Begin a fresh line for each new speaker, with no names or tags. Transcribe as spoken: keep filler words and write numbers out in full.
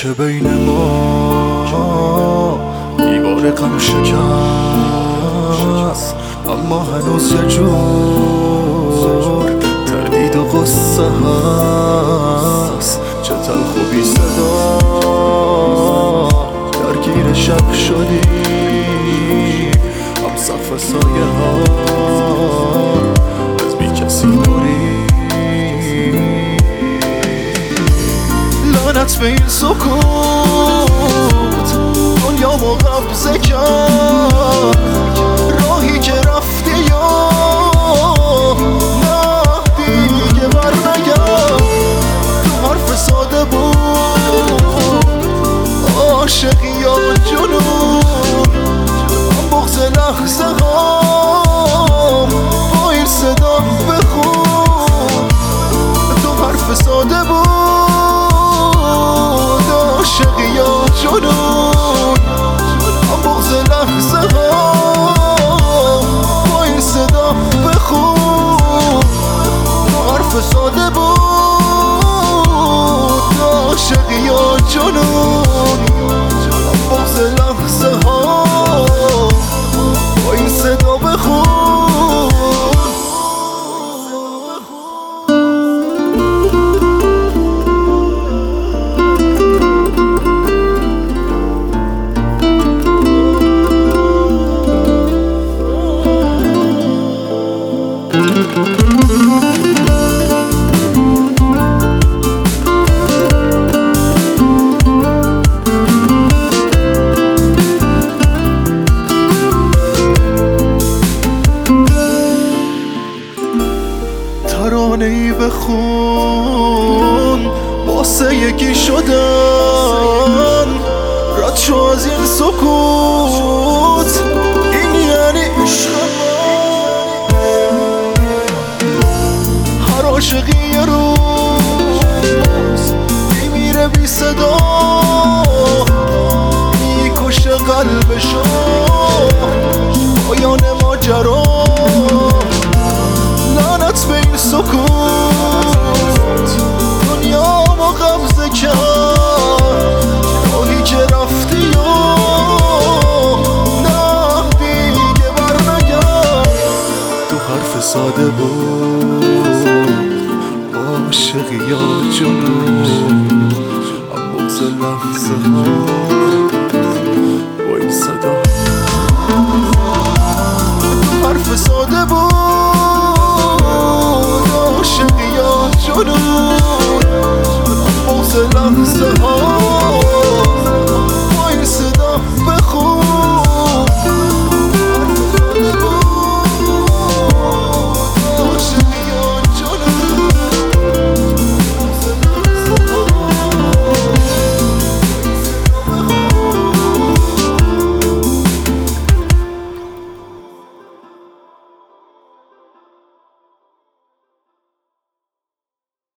که بین ما دیوار غم شکست، اما هنوز یه جور تردید و قصه هست. چه تلخ و بی صدا درگیر شب شدی، هم صف سایه ها از بی کسی دوری. لعنت به این سکوت، دنیا ما قبضه کرد. راهی که رفتی یا نه دیگه بر نگرد. تو حرف ساده بود، عاشقی یا جنون، هم بغض لحظه هام با این صدا بخون. تو حرف ساده بود، عاشقی یا جنون، هم بغض لحظه هام با این صدا بخون. تو حرف ساده بود، عاشقی یا جنون، هم بغض لحظه هام با این صدا بخون. ترانه‌ای بخون واسه یکی شدن، رد شو از این سکوت، این یعنی عشق. هر عاشقی یه روز میمیره بی صدا، میکشه قلبشو پایان ماجرا. لعنت به این سکوت، دنیا ما قبضه کرد. راهی که رفتی یا نه دیگه بر نگرد. تو حرف ساده بود، عاشقی یا جنون، هم بغض لحظه ها